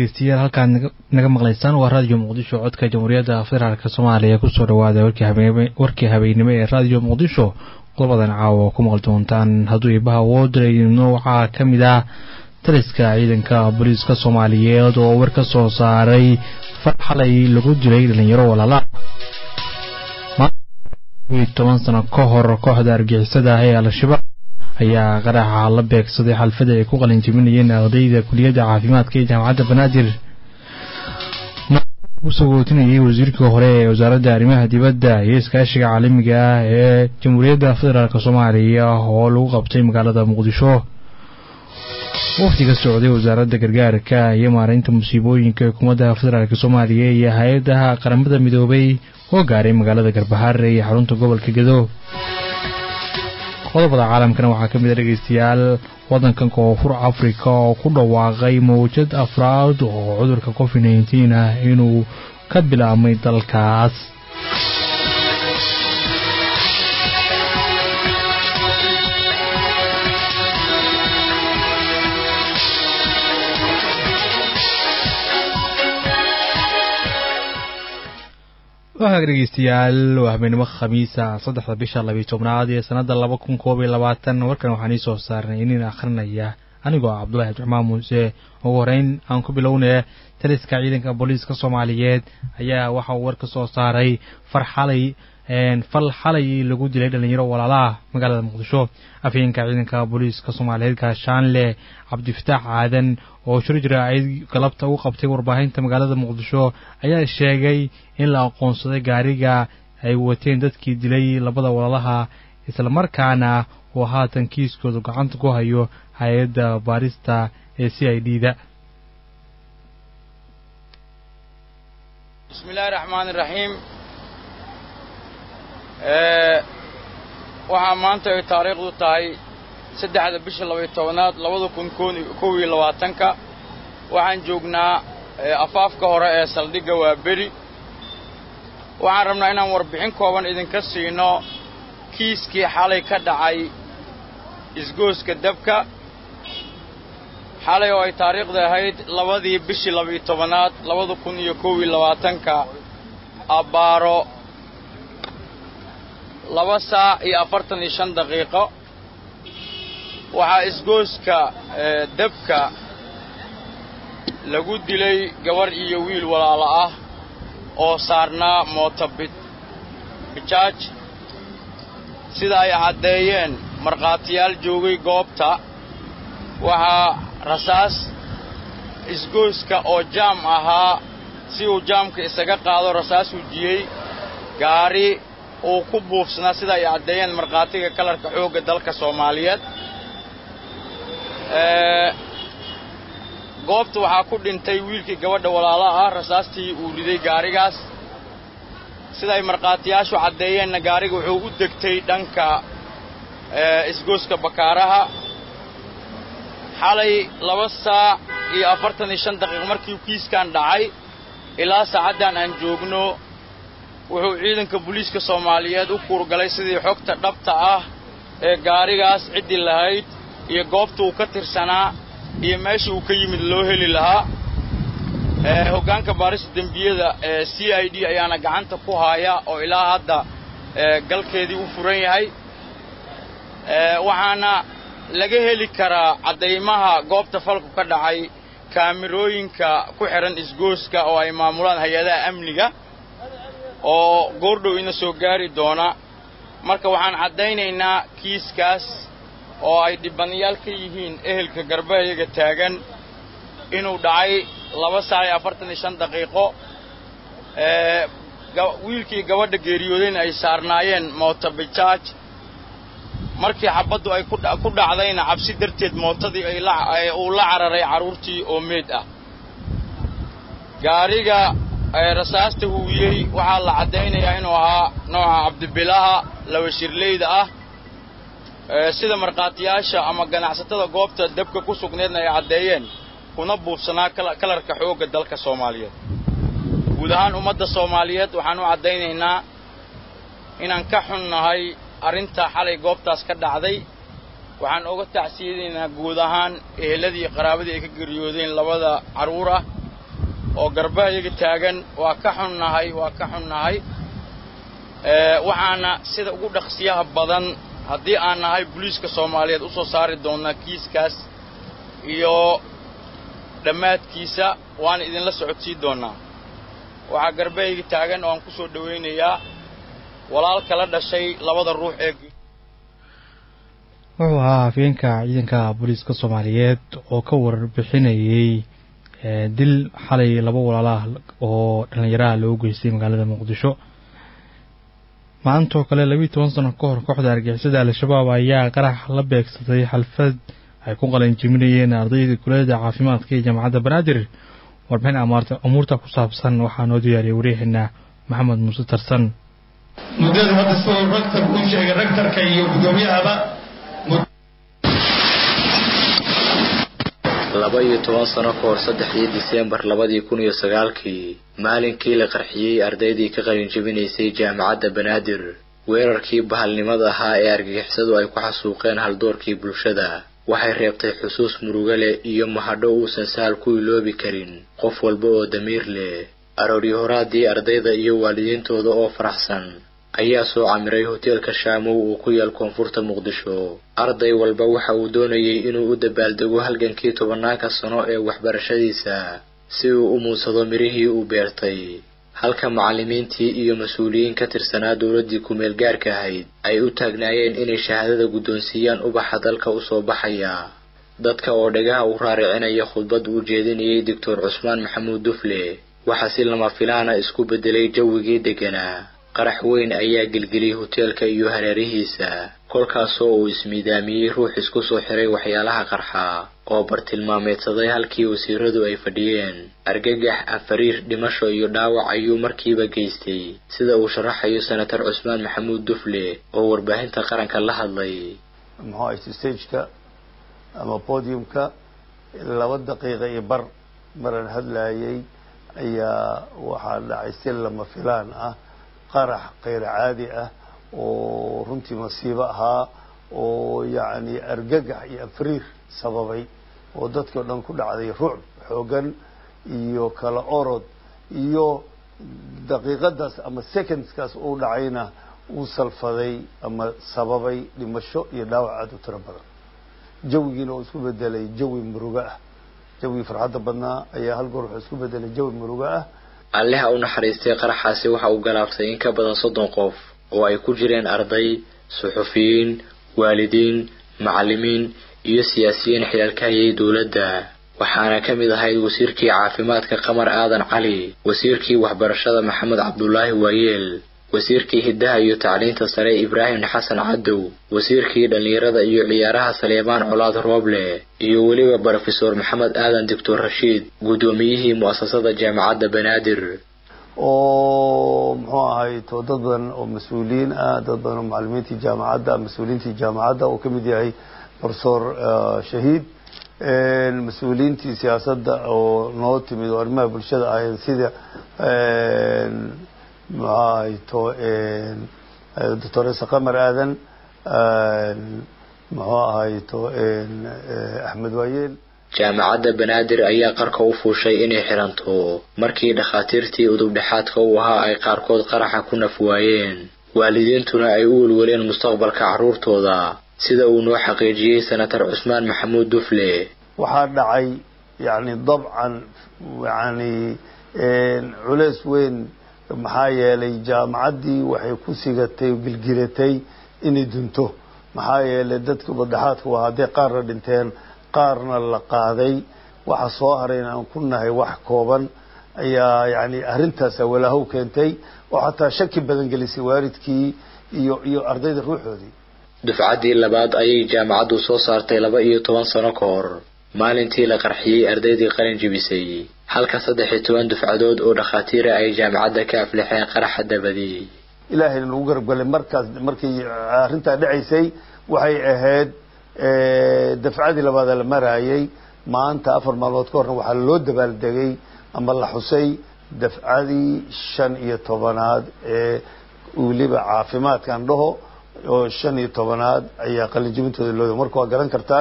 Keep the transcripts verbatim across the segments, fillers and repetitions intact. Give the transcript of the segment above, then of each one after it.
dhegeystayaal halkaan naga maqlaysaan waa raadiyo muqdisho codka jamhuuriyadda federaalka Soomaaliya ku soo dhawaada warkii habeenimo warkii habeenimo ee raadiyo muqdisho qodobadan caawa ku maqal doontaan hadduu ibaha woodrayno waxaa ka mid ah taliska ciidanka booliiska Soomaaliyeed oo war ka soo saaray farxalay lagu dilay dhalinyaro walaala toban sano ka hor kooxda argixisada ah ee al-shabaab ayaa qaraxa la beegsaday xalfada ay ku qalin jebinayeen ardayda kulliyadda caafimaadka ee jaamacadda Banaadir usagootinayay wasiirkii hore ee wasaaradda arrimaha dibadda iyo iskaashiga caalamiga ah ee jamhuuriyadda federaalka Soomaaliya oo lagu qabtay magaalada Muqdisho wafdiga socday wasaaradda gargaarka iyo maareynta musiibooyinka xukuumadda federaalka Soomaaliya iyo hay'adaha qaramada midoobay oo gaaray magaalada Garbaharre ee xarunta gobolka Gedo qodobada caalamkana waxaa ka mid ah dhegeystayaal wadankan Koonfur Afrika oo ku dhawaaqay mowjad afraad oo cudurka covid nineteen ah inuu ka bilaabmay dalkaas waxaa dhegeystayaal waa habeenimo khamiisa saddexda bisha laba iyo tobnaad ee sanada laba kun koob iyo labaatan warkan waxaan ii soo saarnay inaan akhrinaya anigoo Cabdullaahi Abdiraxmaan Muuse ugu horeyn aan ku bilownay taliska ciidanka booliiska Soomaaliyeed ayaa waxa uu war ka soo saaray farxalay een fal xalay lagu dilay dhalinyaro walaalaha magaalada Muqdisho afhayeenka ciidanka booliiska Soomaaliyeed Gaashaanle Cabdifataax Aadan oo shirjira ay galabta u qabtay warbaahinta magaalada Muqdisho ayaa sheegay in la aqoonsaday gaariga ay wateen dadkii dilay labada walaalaha isla markaana oo haatan kiiskooda gacanta ku hayo hay'adda baarista ee C I D da Bismillahir Rahmanir Rahim ee waxa maanta ay taariikhdu tahay saddexda bisha laba iyo tobnaad laba kun koob iyo labaatan ka waxaan joognaa afaafka hore ee saldhigga waa beri waxaan rabnaa inaan warbixin kooban idinka siino kiiskii xalay ka dhacay isgooska dabka xalay oo ay taariikhdu ahayd labadii bishii laba iyo tobnaad laba kun koob iyo labaatan ka abaaro laba saac iyo afartan iyo shan daqiiqo waxaa isgooska dabka lagu dilay gabar iyo wiil walaalo ah oo saarnaa mootobid bijaaj sida ay cadeeyeen marqaatiyaal joogay goobta waxaa rasaas isgooska oo jaam ahaa si uu jaamka isaga qaado rasaas u jiyay gaari oo ku buufsana sida ay cadeeyeen marqaatiga kalarka xooga dalka Soomaaliyeed ee goobta waxaa ku dhintay wiilkii gabadha walaalaha ah rasaastii uu riday gaarigaas sida ay marqaatiyaashu cadeeyeen gaariga wuxuu u degtay dhanka ee isgooska Bakaaraha xalay laba saac iyo afartan iyo shan daqiiqo markii kiiskan dhacay ilaa saacadan aan joogno wuxuu ciidanka booliiska Soomaaliyeed u kuurgalay sidii xogta dhabta ah ee gaarigaas cidii lahayd iyo goobta uu ka tirsanaa iyo meesha uu ka yimid loo heli lahaa ee hoggaanka baarista dambiyada ee C I D ayaana gacanta ku haya oo ilaa hadda ee galkeedii u furan yahay ee waxaana laga heli karaa cadeymaha goobta falku ka dhacay kaamirooyinka ku xiran isgooska oo ay maamulaan hay'adaha amniga oo goordhow ina soo gaari doona marka waxaan cadeynaynaa kiiskaas oo ay dibanayaal ka yihiin ehelka Garbahayaga taagan inuu dhacay laba saac iyo afartan iyo shan daqiiqo ee wiilkii gabadha geeriyoodeen ay saarnaayeen mootobijaaj markii xabadu ay ku dhacdayna cabsi darteed mootadii ay la uu la cararay caruurtii oo meed ah gaariga ay rasaasta huwiyay waxa la cadeynayaa inuu ahaa nooca Cabdibilaha laba shirleyda ah ee sida marqaatiyaasha ama ganacsatada goobta dabka ku sugneedna ay cadeeyeen kuna buufsanaa kalarka xooga dalka Soomaaliyeed guud ahaan ummadda Soomaaliyeed waxaan u cadeynaynaa inaan ka xunnahay arinta xalay goobtaas ka dhacday waxaan uga tacsiideynaa guud ahaan eheladii qaraabadii ay ka geeriyoodeen labada caruur ah oo garbaha iyaga taagan waa ka xunnahay waa ka xunnahay ee waxaana sida ugu dhaqsiyaha badan haddii aan nahay booliiska Soomaaliyeed u soo saari doonaa kiiskaas iyo dhammaadkiisa waan idin la socodsiin doonaa waxa garbaha iyaga taagan oo aan ku soo dhaweynayaa walaal kala dhashay labada ruux ee wuxuu ahaa afyeenka ciidanka booliiska Soomaaliyeed oo ka warbixinayay dil xalay laba walaalaha oo dhalinyaro loo geystay magaalada Muqdisho maanta kale laba iyo toban sano ka hor kooxda argagixisada Al-Shabaab ayaa qarax la beegsaday xalfad ay ku qalan jiminayeen ardayda kuleeda caafimaadka ee jaamacadda Banaadir warbixin amarta umurta ku saabsan waxaa noo diyaariyay wareehna Maxamed Muuse Tarsan mudada hadda soo raktar uu sheegay raktarka iyo gudoomiyaha laba iyo toban sano ka hor saddexdii Diseembar laba kun iyo sagaalkii maalinkii la qarxiyay ardaydii ka qalin jabinaysay jaamacadda Banaadir weerarkii bahalnimada ahaa ee argagixisadu ay ku xasuuqeen haldoorkii bulshada waxay reebtay xusuus murugo leh iyo mahadho uusan sahal ku iloobi karin qof walba oo damiir leh aroori horaadii ardayda iyo waalidiintooda oo faraxsan ayaa soo camiray hoteelka Shaamow oo ku yaal koonfurta Muqdisho arday walba waxa uu doonayay inuu u dabaaldego halgankii tobanaanka sano ee waxbarashadiisa si uu u muunsado mirihii uu beertay halka macallimiintii iyo mas'uuliyiin ka tirsanaa dawladii ku meel gaarka ahayd ay u taagnaayeen inay shahaadada guddoonsiiyaan ubaxa dalka u soo baxaya dadka oo dhagaha u raaricinaya khudbad uu jeedinayay Doctor Cusmaan Maxamuud Dufle waxa si lama filaana isku bedelay jawigii deganaa qarax weyn ayaa gilgilay hoteelka iyo hareerihiisa kolkaas oo uu ismiidaamiyay ruux isku soo xiray waxyaalaha qarxa oo bartilmaameedsaday halkii wasiiradu ay fadhiyeen argagax afariir dhimasho iyo dhaawac ayuu markiiba geystay sida uu sharaxayo senator Cusmaan Maxamuud Dufle oo warbaahinta qaranka la hadlay maxaa stage-ka ama podium-ka laba daqiiqo iyo bar maran hadlayay ayaa waxa dhacay si lama filaan ah qarax qeyr caadi ah oo runtii masiibo ahaa oo yaani argagax iyo afriir sababay oo dadka dhan ku dhacday ruuc xoogan iyo kala orod iyo daqiiqadaas ama secondskaas uu dhacayna uu salfaday ama sababay dhimasho iyo dhaawac aad u tiro badan jawigiina uu isku bedelay jawi murugo ah jawi farxad badnaa ayaa hal goor wuxuu isku bedelay jawi murugo ah Allah u naxariistay qaraxaasi waxa uu galaabtay in ka badan soddon qof oo ay ku jireen arday suxufiyiin waalidiin macallimiin iyo siyaasiyiin xilalka hayay dawladda waxaana ka mid ahayd wasiirkii caafimaadka Qamar Aadan Cali wasiirkii waxbarashada Maxamed Cabdullaahi Waayeel wasiirkii hidaha iyo tacliinta sare Ibraahim Xasan Cadow wasiirkii dhalinyarada iyo ciyaaraha Saleemaan Colaad Rooble iyo waliba Professor Maxamed Aadan Doctor Rashiid gudoomiyihii muasasada jaamacadda Banaadir oo muxuu ahay to dad badan oo mas'uuliyiin ah dad badan oo macallimiintii jaamacadda mas'uuliyiintii jaamacadda oo kamid yahay Professor Shahiid een mas'uuliyiintii siyaasadda oo noo timid oo arrimaha bulshada ah sida een maxay to een Doctor Qamar Aadan muxuu ahay to een Axmed Waayeel jaamacadda Banaadir ayaa qarka u fuushay inay xiranto markii dhakhaatiirtii udub dhaxaadka u ahaa ay qaarkood qaraxa ku nafwaayeen waalidiintuna ay u walwaleen mustaqbalka carruurtooda sida uu noo xaqiijiyay senator Cusmaan Maxamuud Dufle waxa dhacay yaani dabcan yaani een culays weyn maxaa yeelay jaamacaddii waxay ku sigatay gilgilatay inay dunto maxaa yeelay dadka wadaxaadku waa haday qaar dhinteen qaarna la qaaday waxa soo harayna aan ku nahay wax kooban ayaa yaani arintaas walaahow keentay oo xataa shaki badan gelisay waalidkii iyo iyo ardayda ruuxoodii dufcadii labaad ayay jaamacaddu soo saartay laba iyo toban sano ka hor maalintii la qarxiyay ardaydii qalin jabisay halka saddex iyo toban dufcadood oo dhakhaatiir ay jaamacadda ka aflaxeen qaraxa dabadii ilaahay lagu garab galay markaas markii arinta dhacaysay waxay ahayd ee dufcadii labaad la marayay maanta afar maalmood ka hor waxa loo dabaaldegay ama la xusay dufcadii shan iyo tobanaad ee waliba caafimaadkan dhaho oo shan iyo tobanaad ayaa qalin jabintooda loo markaa garan kartaan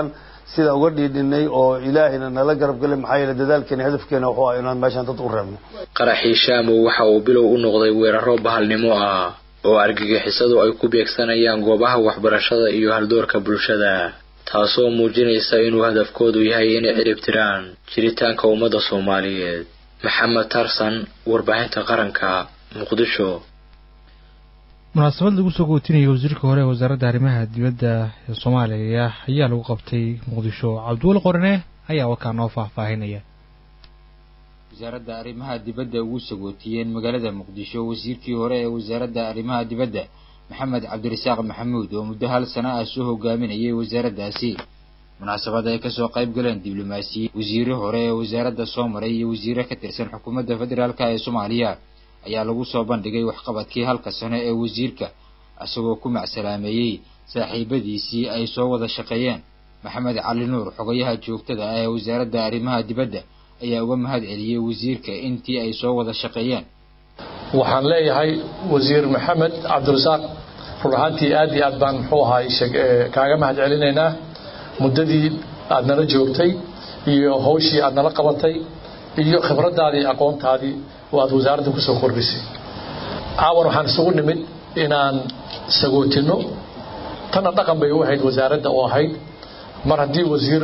sida uga dhiidhinay oo ilaahina nala garab galay maxaa yeelay dadaalkeena hadafkeena wuxuu ahaa inaan meeshan dad u reebno qaraxii Shaamow waxa uu bilow u noqday weeraro bahalnimo ah oo argagixisadu ay ku beegsanayaan goobaha waxbarashada iyo haldoorka bulshada taasoo muujinaysa inuu hadafkoodu yahay inay ciribtiraan jiritaanka ummadda Soomaaliyeed Maxamed Tarsan warbaahinta qaranka Muqdisho munaasabad lagu soo gootinayo wasiirka hore ee wasaaradda arrimaha dibadda ee Soomaaliya ayaa lagu qabtay Muqdisho Cabduul Qorne ayaa waxa noo faahfaahinaya wasaaradda arrimaha dibadda ugu soo gootiyeen magaalada Muqdisho wasiirkii hore ee wasaaradda arrimaha dibadda Maxamed Cabdirasaaq Maxamuud oo muddo hal sano ah soo hogaaminayay wasaaraddaasi munaasabada ay ka soo qayb galeen diblomaasiyiin wasiirro hore ee wasaaradda Soomaaliya iyo wasiirro ka tirsan xukuumadda federaalka ee Soomaaliya ayaa lagu soo bandhigay waxqabadkii halka sano ee wasiirka asagoo ku macsalaameeyay saaxiibadiisii ay soo wada shaqeeyeen Maxamed Cali Nuur xogayaha joogtada ah ee wasaaradda arrimaha dibadda ayaa uga mahad celiyay wasiirka intii ay soo wada shaqeeyeen waxaan leeyahay wasiir Maxamed Cabdirasaaq ruuxantii aad iyo aad baan muxuu ahaay kaaga mahad celinaynaa muddadii aad nala joogtay iyo hawshii aad nala qabatay iyo khibradaadii aqoontaadii oo aad wasaaradda ku soo kordhisay caawan waxaan isugu nimid inaan sagootino tana dhaqan bay u ahayd wasaaradda oo ahayd mar haddii wasiir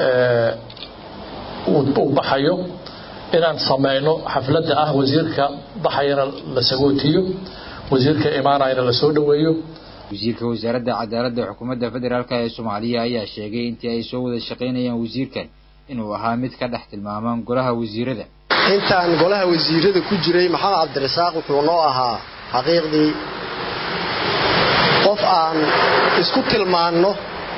uu baxayo inaan sameeyno xafladda ah wasiirka baxayana la sagootiyo wasiirka imaanayna la soo dhaweeyo wasiirka wasaaradda cadaaladda xukuumadda federaalka ee Soomaaliya ayaa sheegay intii ay soo wada shaqeynayaan wasiirkan inuu ahaa mid ka dhex tilmaaman golaha wasiirada intaan golaha wasiirada ku jiray Maxamed Cabdirasaaq wuxuu noo ahaa xaqiiqdii qof aan isku tilmaanno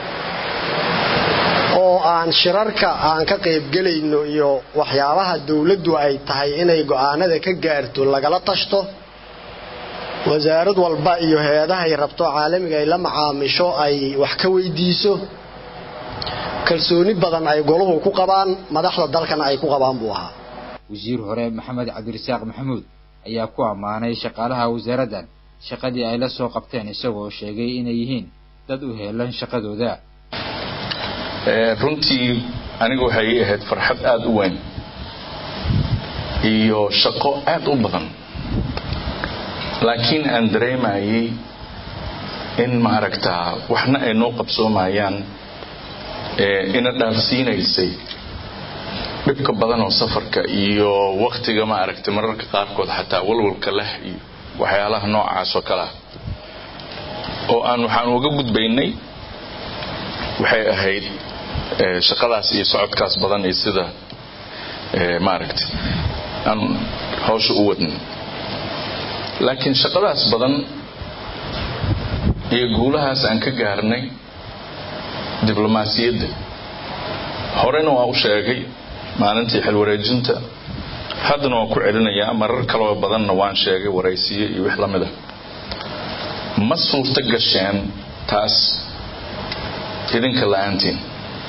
oo aan shirarka aan ka qayb galayno iyo waxyaabaha dawladdu ay tahay inay go'aanada ka gaarto lagala tashto wasaarad walba iyo hay'adaha ay rabto caalamiga ay la macaamisho ay wax ka weydiiso kalsooni badan ay goluhu ku qabaan madaxda dalkana ay ku qabaan buu ahaa wasiir hore Maxamed Cabdirasaaq Maxamuud ayaa ku amaanay shaqaalaha wasaaraddan shaqadii ay la soo qabteen isagoo sheegay inay yihiin dad u heelan shaqadooda runtii anigu waxay ahayd farxad aad u weyn iyo shaqo aad u badan laakiin aan dareemayay in ma aragtaa waxna ay noo qabsoomayaan ina dhaafsiinaysay dhibka badan oo safarka iyo waqtiga ma aragtay mararka qaarkood xataa walwalka leh iyo waxyaalaha noocaas oo kala oo aan waxaan uga gudbaynay waxay ahayd shaqadaas iyo socodkaas badan ee sida ma aragtay aan hawsha u wadnay laakiin shaqadaas badan iyo guulahaas aan ka gaarnay diblomaasiyadda horena waa u sheegay maalintii xil wareejinta haddana waan ku celinayaa marar kaloo badanna waan sheegay waraysiye iyo wix la mid ah ma suurta gasheen taas idinka la'aantiin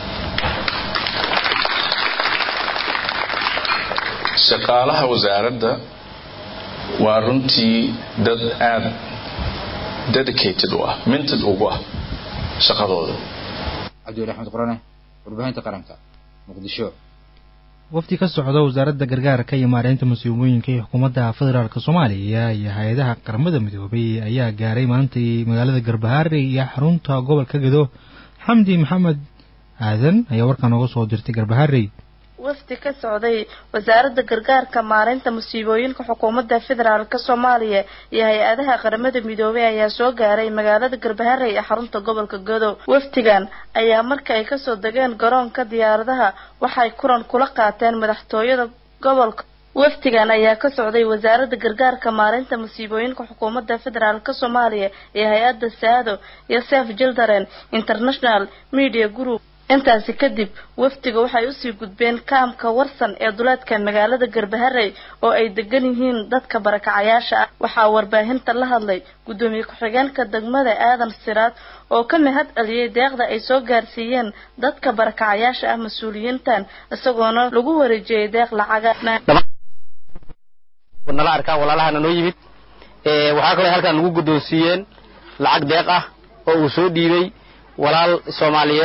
shaqaalaha wasaaradda waa runtii dad aad dedicated u ah minted ugu ah shaqadooda Cabduul Axmed Qorane warbaahinta qaranka Muqdisho wafdi ka socda wasaaradda gargaarka iyo maareynta masuuliyadda ee xukuumadda federaalka Soomaaliya iyo hay'adaha qaramada midoobay ayaa gaaray maalintii magaalada Garbaharey iyo xarunta gobolka Gedo Xamdi Maxamed Aadan ayaa warkan uga soo dirtay Garbaharey wafdi ka socday wasaaradda gargaarka maareynta masiibooyinka xukuumadda federaalka Soomaaliya iyo hay'adaha qaramada midoobay ayaa soo gaaray magaalada Garbaharey ee xarunta gobolka Gedo wafdigan ayaa markii ay ka soo dageen garoonka diyaaradaha waxay kulan kula qaateen madaxtooyada gobolka wafdigan ayaa ka socday wasaaradda gargaarka maareynta masiibooyinka xukuumadda federaalka Soomaaliya iyo hay'adda Saado iyo Save Children International Media Group intaasi kadib wafdiga waxay u sii gudbeen kaamka warsan ee duleedka magaalada Garbaharey oo ay degan yihiin dadka barakacayaasha ah waxa warbaahinta la hadlay gudoomiye ku-xigeenka degmada Aadan Siraad oo ka mahad celiyay deeqda ay soo gaarsiiyeen dadka barakacayaasha ah mas'uuliyiintan isagoona lagu wareejiyay deeq lacag wadnala arkaa walaalaha noo yimid ee waxa kale halkan lagu gudoonsiyeen lacag deeq ah oo uu soo dhiibay walaal Soomaaliyeed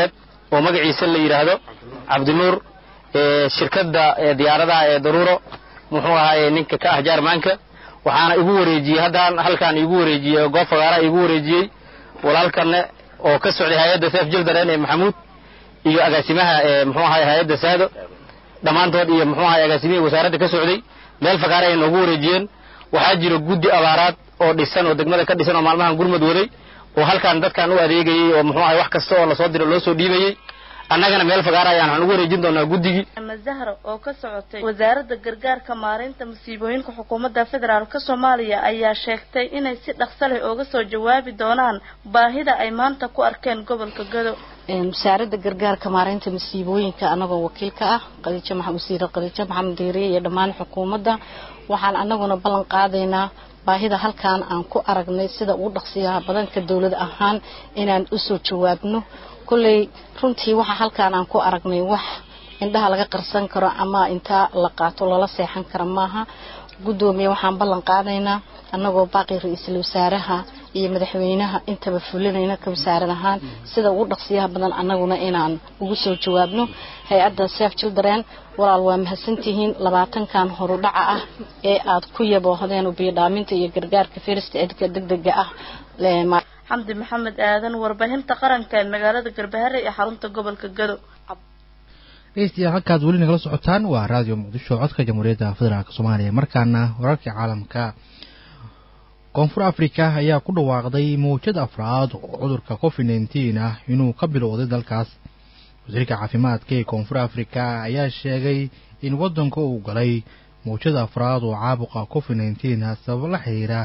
oo magaciisa la yiraahdo Cabdinuur ee shirkadda diyaaradaha ee Daruuro muxuu ahaayay ninka ka ah Jarmanka waxaana igu wareejiyay hadaan halkaan igu wareejiyay goob fagaara igu wareejiyay walaalkan oo ka socday hay'adda Saf Jildareen ee Maxamuud iyo agaasimaha ee muxuu ahaayay hay'adda Saado dhamaantood iyo muxuu ahaayay agaasimaha wasaaradda ka socday meel fagaara ay noogu wareejiyeen waxaa jira guddi abaaraad oo dhisan oo degmada ka dhisan oo maalmahan gurmad waday oo halkaan dadkan u adeegayay oo muxuu ahaayay wax kasta oo la soo diro loo soo dhiibayay annagana meel fagaara ayaan waxaan ugu wareejin doonaa guddigii Zahra oo ka socotay wasaaradda gargaarka maareynta musiibooyinka xukuumadda federaalka Soomaaliya ayaa sheegtay inay si dhaqso leh uga soo jawaabi doonaan baahida ay maanta ku arkeen gobolka Gado wasaaradda gargaarka maareynta musiibooyinka anagoo wakiilka ah Qadiija Maxamed Wasiir Qadiija Maxamed Diiriye iyo dhammaan xukuumadda waxaan anaguna ballan qaadaynaa baahida halkaan aan ku aragnay sida ugu dhaqsiyaha badanka dawladda ahaan inaan u soo jawaabno kullay runtii waxa halkaan aan ku aragnay wax indhaha laga qarsan karo ama inta la qaato lala seexan karo maaha gudoomiye waxaan ballan qaadaynaa annagoo baaqi ra'iisul wasaaraha iyo madaxweynaha intaba fulinayna ka wasaaradahan sida ugu dhaqsiyaha badan annaguna inaan ugu soo jawaabno hay'adda Save Children walaal waa mahadsantihiin labaatan kan horu dhaca ah ee aad ku yaboohdeen u biidhaaminta iyo gargaarka first aidka degdega ah Xamdi Maxamed Aadan warbaahinta qaranka ee magaalada Galbeedka ee xarunta gobolka Gado Eestiya halkaad weli nagala socotaan waa raadiyo Muqdisho codka Jamhuuriyadda Federaalka Soomaaliya markaana wararka caalamka Koonfur Afrika ayaa ku dhawaaqday mowjad afraad oo cudurka covid nineteen ah inuu ka bilowday dalkaas wasiirka caafimaadka ee Koonfur Afrika ayaa sheegay in wadanka uu galay mowjad afraad oo caabuqa covid nineteen ah sabab la xiriira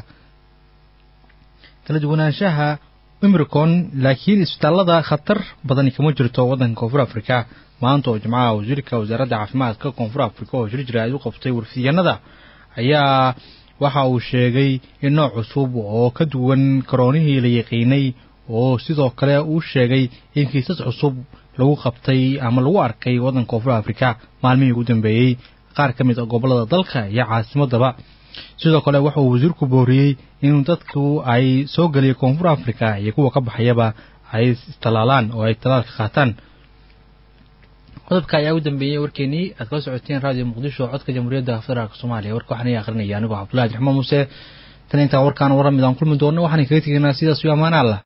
kala duwanaanshaha Omicron laakiin isbitaalada khatar badan kama jirto wadanka Koonfur Afrika maanta oo Jimcaha wasiirka wasaaradda caafimaadka Koonfur Afrika oo shir jiraad u qabtay warfiyanada ayaa waxa uu sheegay in nooc cusub oo ka duwan koronihii la yaqiinay oo sidoo kale uu sheegay in kiisas cusub lagu qabtay ama lagu arkay wadanka Koonfur Afrika maalmihii ugu dambeeyay qaar ka mid ah gobolada dalka iyo caasimadaba sidoo kale waxa uu wasiirku booriyay in dadku ay soo galiyeen Koonfur Afrika iyo kuwa ka baxayaba ay istalaalaan oo ay talaalka qaataan qodobka ayaa u dambeeyay warkeenii aad kala socoteen raadiyo Muqdisho codka Jamhuuriyadda Federaalka Soomaaliya warka waxaan akhrinaya anigu Cabdullaahi Raxmaan Muuse tan inta warkaan waran midaan kulmi doono waxaan kaga tegaynaa sidaas iyo amaana Allah